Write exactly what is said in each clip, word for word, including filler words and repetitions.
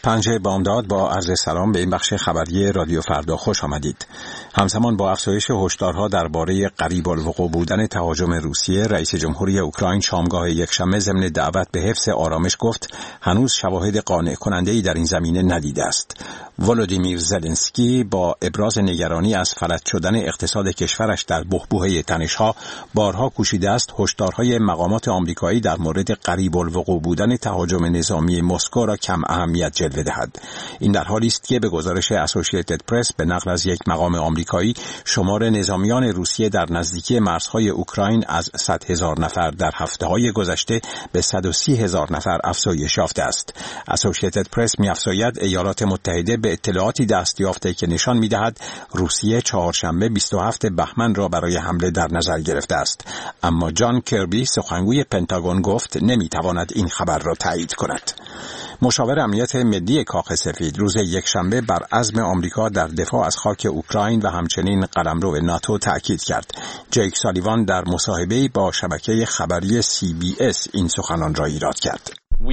پنجه بامداد با عرض سلام به این بخش خبری رادیو فردا خوش آمدید. همزمان با افزایش هشدارها درباره قریب الوقوع بودن تهاجم روسیه، رئیس جمهوری اوکراین شامگاه یکشنبه ضمن دعوت به حفظ آرامش گفت هنوز شواهد قانع کننده‌ای در این زمینه ندیده است. ولودیمیر زلنسکی با ابراز نگرانی از فلج شدن اقتصاد کشورش در بحبوحه تنش‌ها بارها کوشیده است هشدارهای مقامات آمریکایی در مورد قریب الوقوع بودن تهاجم نظامی مسکو را کم اهمیت جلوه دهد. این در حالی است که به گزارش اسوسییتد پرس به نقل از یک مقام آمریکایی شمار نظامیان روسیه در نزدیکی مرزهای اوکراین از صد هزار نفر در هفته‌های گذشته به صد و سی هزار نفر افزایش یافته است. اسوسییتد پرس می‌افزاید ایالات متحده به اطلاعاتی دست یافته که نشان می‌دهد روسیه چهارشنبه بیست و هفتم بهمن را برای حمله در نظر گرفته است، اما جان کربی سخنگوی پنتاگون گفت نمی‌تواند این خبر را تایید کند. مشاور امنیت ملی کاخ سفید روز یکشنبه بر عزم آمریکا در دفاع از خاک اوکراین و همچنین قلمرو ناتو تأکید کرد. جیک سالیوان در مصاحبه‌ای با شبکه خبری سی بی اس این سخنان را ایراد کرد.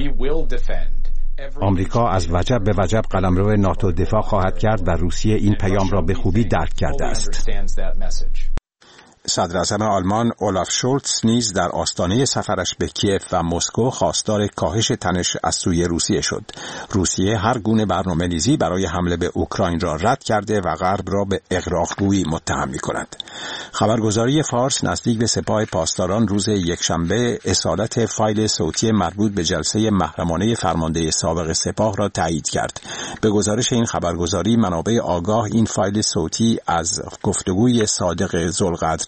آمریکا از وجب به وجب قلمرو ناتو دفاع خواهد کرد و روسیه این پیام را به خوبی درک کرده است. صدر اعظم آلمان اولاف شولتز نیز در آستانه سفرش به کیف و مسکو خواستار کاهش تنش از سوی روسیه شد. روسیه هر گونه برنامه‌ریزی برای حمله به اوکراین را رد کرده و غرب را به اغراق‌گویی متهم می‌کند. خبرگزاری فارس نزدیک به سپاه پاسداران روز یکشنبه اصالت فایل صوتی مربوط به جلسه محرمانه فرمانده سابق سپاه را تایید کرد. به گزارش این خبرگزاری منابع آگاه این فایل صوتی از گفتگوی صادق ذوالقدر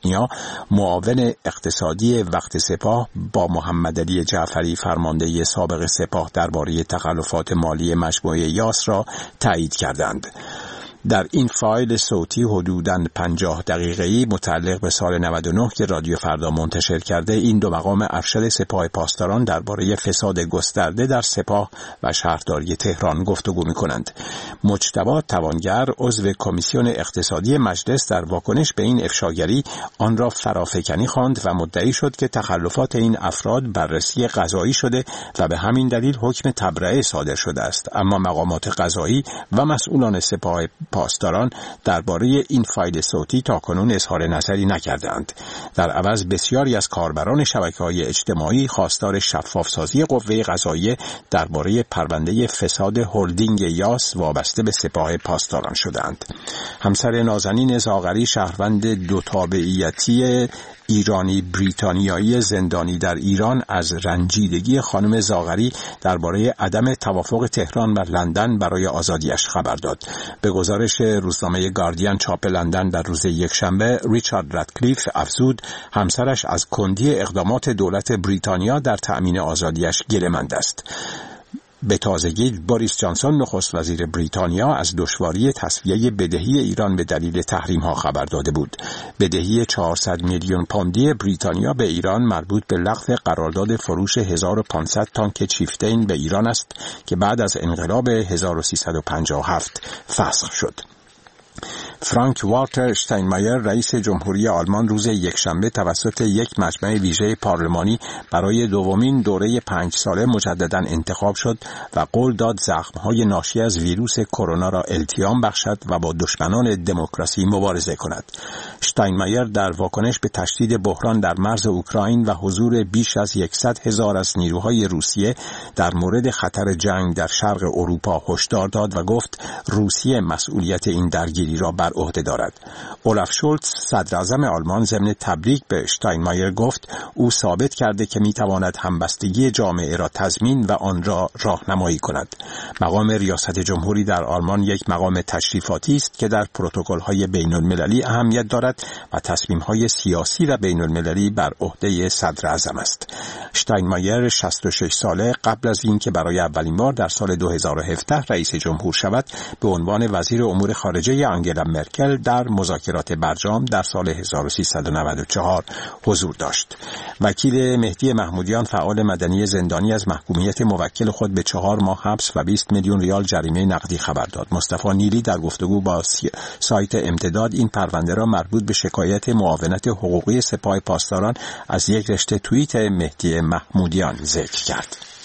معاون اقتصادی وقت سپاه با محمد علی جعفری فرمانده سابق سپاه درباره تخلفات مالی مجموعه یاس را تایید کردند. در این فایل صوتی حدوداً پنجاه دقیقه‌ای متعلق به سال نود و نه که رادیو فردا منتشر کرده، این دو مقام ارشد سپاه پاسداران درباره فساد گسترده در سپاه و شهرداری تهران گفتگو می‌کنند. مجتبی توانگر عضو کمیسیون اقتصادی مجلس در واکنش به این افشاگری آن را فرافکنی خواند و مدعی شد که تخلفات این افراد بررسی قضایی شده و به همین دلیل حکم تبرئه صادر شده است، اما مقامات قضایی و مسئولان سپاه پاسداران درباره این فایل صوتی تاکنون اظهار نظری نکردند. در عوض بسیاری از کاربران شبکه‌های اجتماعی خواستار شفافسازی قوه قضاییه درباره پرونده فساد هلدینگ یاس وابسته به سپاه پاسداران شدند. همسر نازنین زاغری شهروند دو تابعیتی ایرانی بریتانیایی زندانی در ایران از رنجیدگی خانم زاغری درباره عدم توافق تهران و لندن برای آزادیش خبر داد. به گزارش روزنامه گاردین چاپ لندن در روز یکشنبه، ریچارد رادکلیف افزود همسرش از کندی اقدامات دولت بریتانیا در تأمین آزادیش گله‌مند است. به تازگی بوریس جانسون نخست وزیر بریتانیا از دشواری تسویه بدهی ایران به دلیل تحریم‌ها خبر داده بود. بدهی چهارصد میلیون پوندی بریتانیا به ایران مربوط به لغو قرارداد فروش هزار و پانصد تانک چیفتین به ایران است که بعد از انقلاب هزار و سیصد و پنجاه و هفت فسخ شد. فرانک والتر اشتاینمایر رئیس جمهوری آلمان روز یکشنبه توسط یک مجمع ویژه پارلمانی برای دومین دوره پنج ساله مجدداً انتخاب شد و قول داد زخم‌های ناشی از ویروس کرونا را التیام بخشد و با دشمنان دموکراسی مبارزه کند. اشتاینمایر در واکنش به تشدید بحران در مرز اوکراین و حضور بیش از صد هزار از نیروهای روسیه در مورد خطر جنگ در شرق اروپا هشدار داد و گفت روسیه مسئولیت این درگیری را بر عهده دارد. اولاف شولتز صدر اعظم آلمان ضمن تبریک به اشتاینمایر گفت او ثابت کرده که میتواند همبستگی جامعه را تضمین و آن را راهنمایی کند. مقام ریاست جمهوری در آلمان یک مقام تشریفاتی است که در پروتکل‌های بین‌المللی اهمیت دارد و تصمیم‌های سیاسی و بین‌المللی بر عهده صدر اعظم است. اشتاینمایر شصت و شش ساله قبل از اینکه برای اولین بار در سال دو هزار و هفده رئیس جمهور شود به عنوان وزیر امور خارجه آنگلا مرکل در مذاکرات برجام در سال هزار و سیصد و نود و چهار حضور داشت. وکیل مهدی محمودیان فعال مدنی زندانی از محکومیت موکل خود به چهار ماه حبس و بیست میلیون ریال جریمه نقدی خبر داد. مصطفی نیلی در گفتگو با سایت امتداد این پرونده را مربوط به شکایت معاونت حقوقی سپاه پاسداران از یک رشته توییت مهدی محمودیان ذکر کرد.